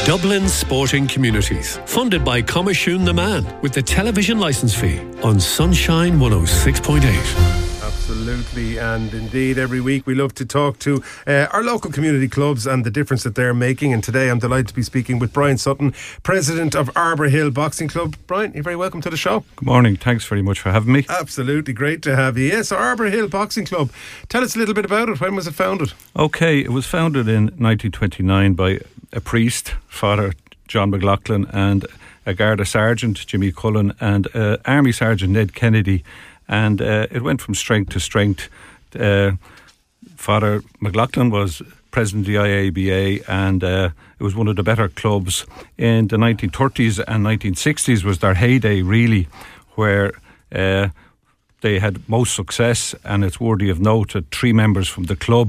Dublin Sporting Communities, funded by Comishún na Man, with the television licence fee on Sunshine 106.8. Absolutely, and indeed every week we love to talk to our local community clubs and the difference that they're making, and today I'm delighted to be speaking with Brian Sutton, President of Arbour Hill Boxing Club. Brian, you're very welcome to the show. Good morning, thanks very much for having me. Absolutely, great to have you. Yes, Arbour Hill Boxing Club, tell us a little bit about it. When was it founded? Okay, it was founded in 1929 by a priest, Father John McLaughlin, and a Garda Sergeant, Jimmy Cullen, and Army Sergeant Ned Kennedy. And it went from strength to strength. Father McLaughlin was president of the IABA, and it was one of the better clubs. In the 1930s and 1960s was their heyday, really, where they had most success. And it's worthy of note that 3 members from the club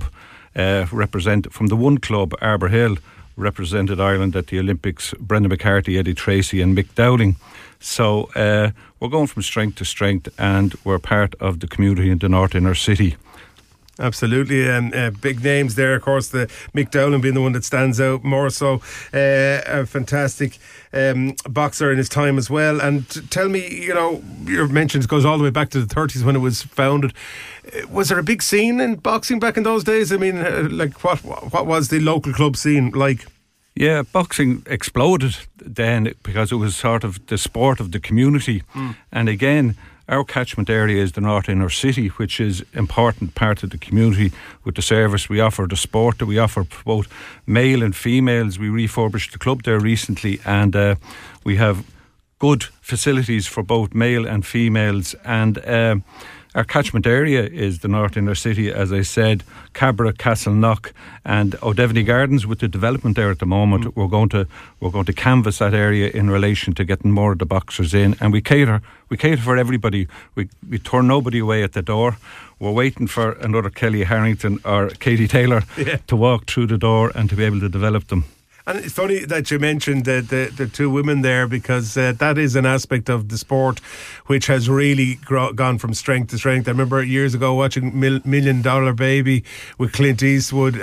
from the one club, Arbour Hill, represented Ireland at the Olympics: Brendan McCarthy, Eddie Tracy and Mick Dowling. So we're going from strength to strength, and we're part of the community in the North Inner City. Absolutely, and big names there, of course, the Mick Dowling being the one that stands out more so. A fantastic boxer in his time as well. And tell me, you mentioned it goes all the way back to the 30s when it was founded. Was there a big scene in boxing back in those days? I mean, what was the local club scene like? Yeah, boxing exploded then because it was sort of the sport of the community. And again, our catchment area is the North Inner City, which is important part of the community with the service we offer, the sport that we offer for both male and females. We refurbished the club there recently, and we have good facilities for both male and females. And our catchment area is the North Inner City, as I said, Cabra, Castleknock and O'Devany Gardens. With the development there at the moment, we're going to canvass that area in relation to getting more of the boxers in, and we cater for everybody. We turn nobody away at the door. We're waiting for another Kelly Harrington or Katie Taylor to walk through the door and to be able to develop them. And it's funny that you mentioned the 2 women there, because that is an aspect of the sport which has really gone from strength to strength. I remember years ago watching $1 Million Baby with Clint Eastwood,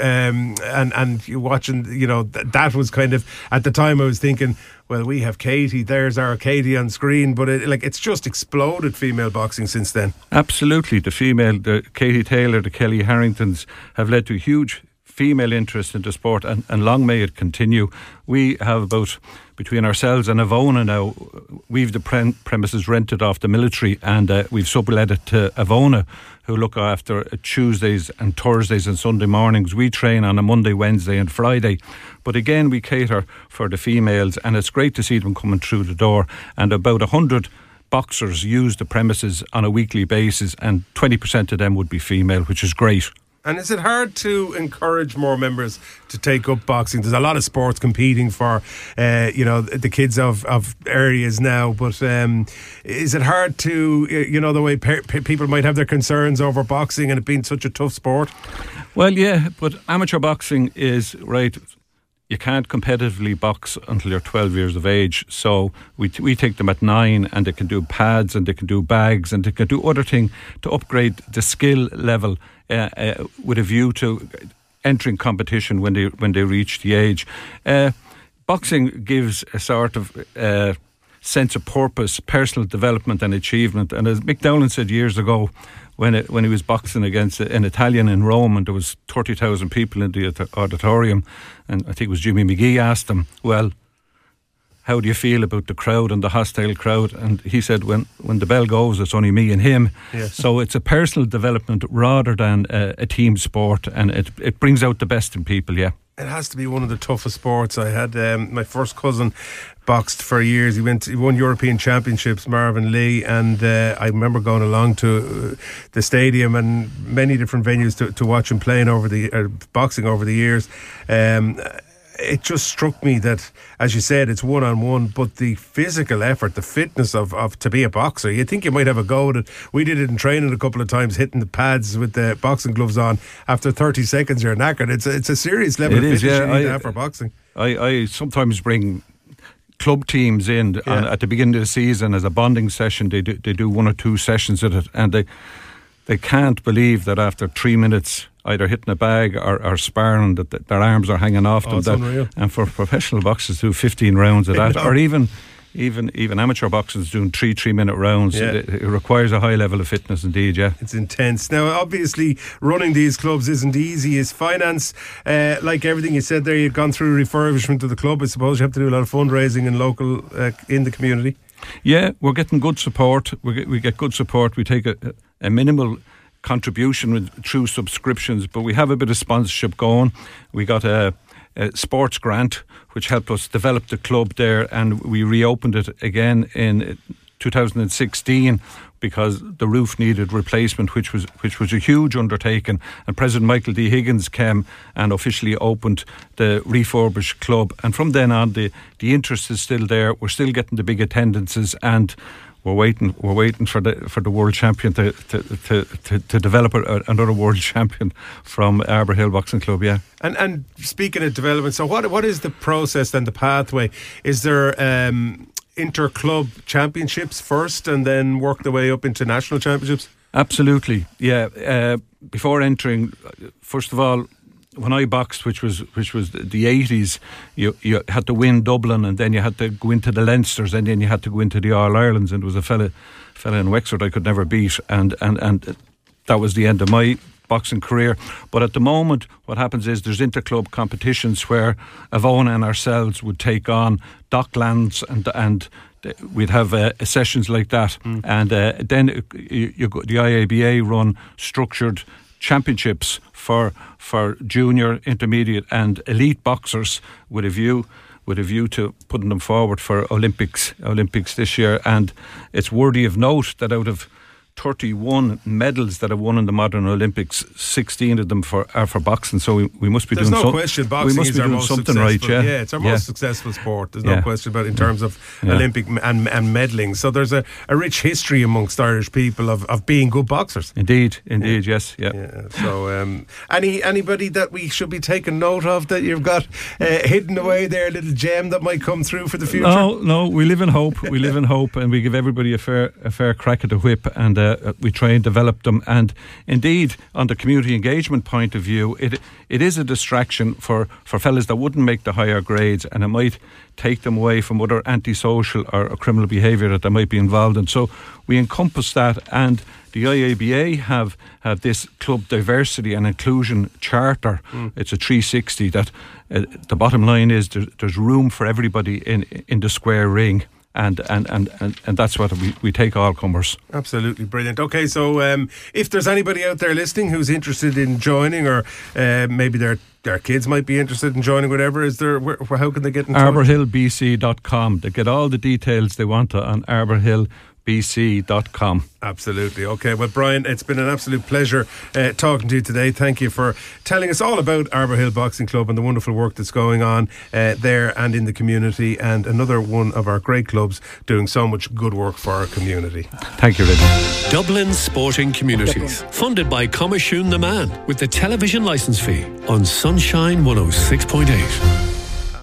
and you watching, that was kind of, at the time I was thinking, well, we have Katie, there's our Katie on screen, but it's just exploded, female boxing, since then. Absolutely, the Katie Taylor, the Kelly Harringtons have led to huge female interest in the sport, and long may it continue. We have about, between ourselves and Avona now, we've the premises rented off the military, and we've sublet it to Avona, who look after Tuesdays and Thursdays and Sunday mornings. We train on a Monday, Wednesday and Friday, but again we cater for the females, and it's great to see them coming through the door. And about 100 boxers use the premises on a weekly basis, and 20% of them would be female, which is great. And is it hard to encourage more members to take up boxing? There's a lot of sports competing for, the kids of areas now. But is it hard to, the way people might have their concerns over boxing and it being such a tough sport? Well, yeah, but amateur boxing is, right, you can't competitively box until you're 12 years of age. So we take them at 9, and they can do pads and they can do bags and they can do other things to upgrade the skill level with a view to entering competition when they reach the age. Boxing gives a sort of sense of purpose, personal development and achievement. And as Mick Dowling said years ago, when he was boxing against an Italian in Rome, and there was 30,000 people in the auditorium, and I think it was Jimmy McGee asked him, well, how do you feel about the crowd and the hostile crowd? And he said, when the bell goes, it's only me and him. Yeah. So it's a personal development rather than a team sport, and it brings out the best in people, yeah. It has to be one of the toughest sports. I had my first cousin boxed for years. He won European Championships, Marvin Lee, and I remember going along to the stadium and many different venues to watch him playing boxing over the years. It just struck me that, as you said, it's one-on-one, but the physical effort, the fitness of to be a boxer, you'd think you might have a go at it. We did it in training a couple of times, hitting the pads with the boxing gloves on. After 30 seconds you're knackered. It's a serious level of fitness you need to have for boxing. I sometimes bring club teams in at the beginning of the season as a bonding session. They do 1 or 2 sessions at it, and they can't believe that after 3 minutes either hitting a bag or sparring that their arms are hanging off them. It's unreal. And for professional boxers to do 15 rounds of that, or even amateur boxers doing 3-minute rounds, it requires a high level of fitness indeed. Yeah, it's intense. Now, obviously, running these clubs isn't easy. Is finance, like everything you said there, you've gone through refurbishment of the club. I suppose you have to do a lot of fundraising in local in the community. Yeah, we're getting good support. We get good support. We take a minimal contribution through subscriptions, but we have a bit of sponsorship going. We got a sports grant which helped us develop the club there, and we reopened it again in 2016 because the roof needed replacement, which was a huge undertaking. And President Michael D. Higgins came and officially opened the refurbished club. And from then on, the interest is still there. We're still getting the big attendances, and we're waiting for the world champion to develop another world champion from Arbour Hill Boxing Club. Yeah. And speaking of development, so what is the process and the pathway? Is there inter-club championships first and then work the way up into national championships? Absolutely, yeah. Before entering, first of all, when I boxed, which was the 80s, you had to win Dublin, and then you had to go into the Leinsters, and then you had to go into the All-Irelands, and there was a fella in Wexford I could never beat, and that was the end of my boxing career. But at the moment, what happens is there's inter-club competitions where Avona and ourselves would take on Docklands, and we'd have sessions like that. And then the IABA run structured championships for junior, intermediate and elite boxers with a view to putting them forward for Olympics this year. And it's worthy of note that out of 31 medals that have won in the modern Olympics, 16 of them are for boxing. So we must be doing something. There's no question boxing is our most something successful. right. Yeah, it's our most successful sport. There's no question about it in terms of Olympic and medaling. So there's a rich history amongst Irish people of being good boxers. Indeed, yes. Yeah. So anybody that we should be taking note of that you've got hidden away there, a little gem that might come through for the future? No, we live in hope. We live in hope, and we give everybody a fair crack at the whip, and we try and develop them. And indeed, on the community engagement point of view, it is a distraction for fellas that wouldn't make the higher grades, and it might take them away from other antisocial or criminal behaviour that they might be involved in. So we encompass that, and the IABA have this club diversity and inclusion charter. It's a 360 that the bottom line is there's room for everybody in the square ring. And that's what we take all comers. Absolutely brilliant. Okay, so if there's anybody out there listening who's interested in joining, or maybe their kids might be interested in joining, whatever, how can they get in touch? ArbourHillBC.com. They get all the details they want on ArbourHillBC.com. Absolutely. Okay, well, Brian, it's been an absolute pleasure talking to you today. Thank you for telling us all about Arbour Hill Boxing Club and the wonderful work that's going on there and in the community, and another one of our great clubs doing so much good work for our community. Thank you, Richard. Dublin Sporting Communities, funded by Comishún the Man, with the television licence fee on Sunshine 106.8.